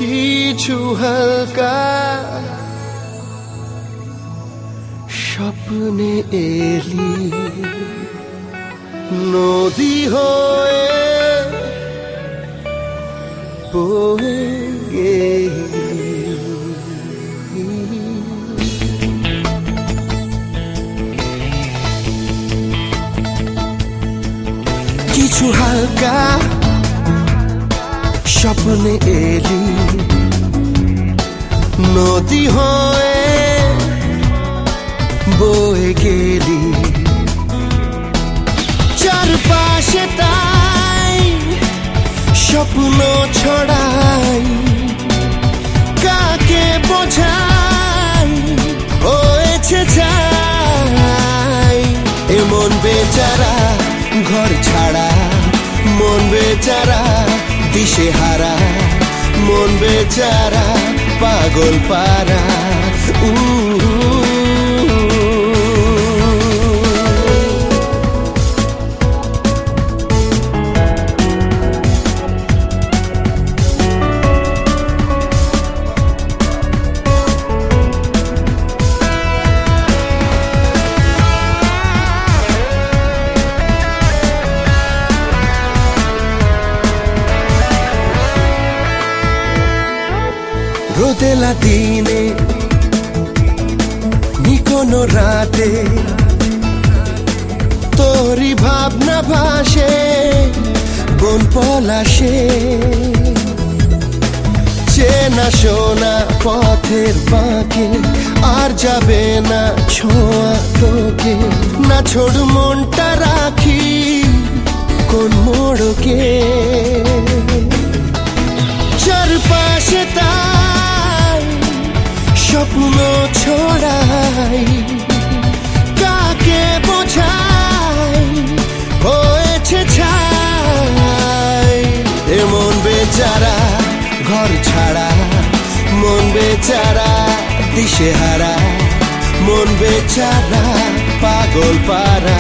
কিছু হালকা স্বপ্নে এলি নদী হয়ে বয়ে গেলি। কিছু হালকা স্বপ্নে এলি নদী হয়ে বয়ে গেলি। চারপাশে তাই স্বপ্ন ছড়াই, কাকে বোঝাই হয়েছে চাই। এমন বেচারা ঘর ছাড়া, মন বেচারা দিশেহারা, মন বেচারা পাগল পারা। রোদেলা দিনে নিকোনো রাতে তোরি ভাবনা ভাসে বন পলাশে। চেনা শোনা পথের বাঁকে আর যাবে না ছোঁয়া তোকে। না ছোড় মনটা রাখি কোন মোড়কে। চারপাশে তাই স্বপ্ন ছড়াই, কাকে বোঝাই হয়েছে ছাই। এমন বেচারা ঘর ছাড়া, মন বেচারা দিশেহারা, মন বেচারা পাগল পারা।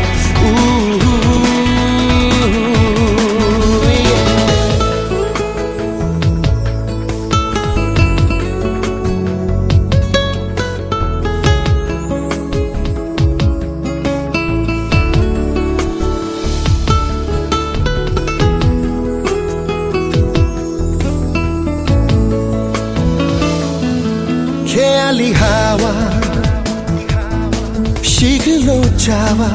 খেয়ালি হাওয়া শিখলো যাওয়া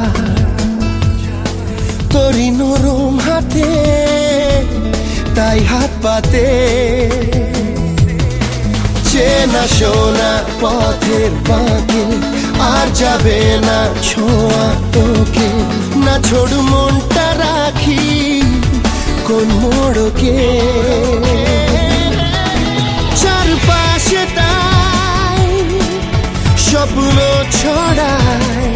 তোরি নরম হাতে, তাই হাত পাতে। চেনা শোনা পথের বাঁকে আর যাবে না ছোঁয়া তোকে। না ছোড় মনটা রাখি কোন মোড়কে। চারপাশে তাই স্বপ্ন ছড়াই,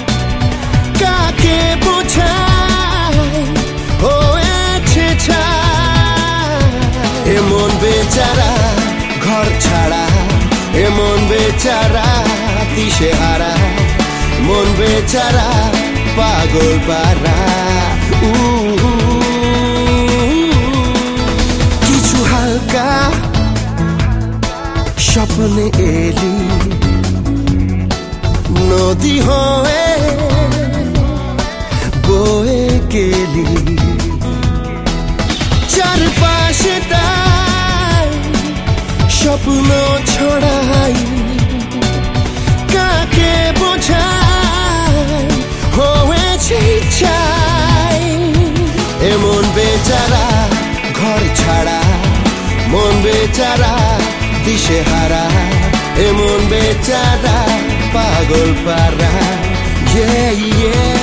কাকে বোঝাই হয়েছে ছাই। এমন বেচারা ঘর ছাড়া, এমন বেচারা দিশেহারা, মন বেচারা পাগল পারা। কিছু হালকা স্বপ্নে এলি নদী হয়ে বয়ে গেলি। চারপাশে তাই স্বপ্ন ছড়াই, কাকে বোঝাই হয়েছে চাই। এমন বেচারা ঘর ছাড়া, মন বেচারা দিশেহারা, এমন বেচারা পাগল পারা। Yeah, yeah.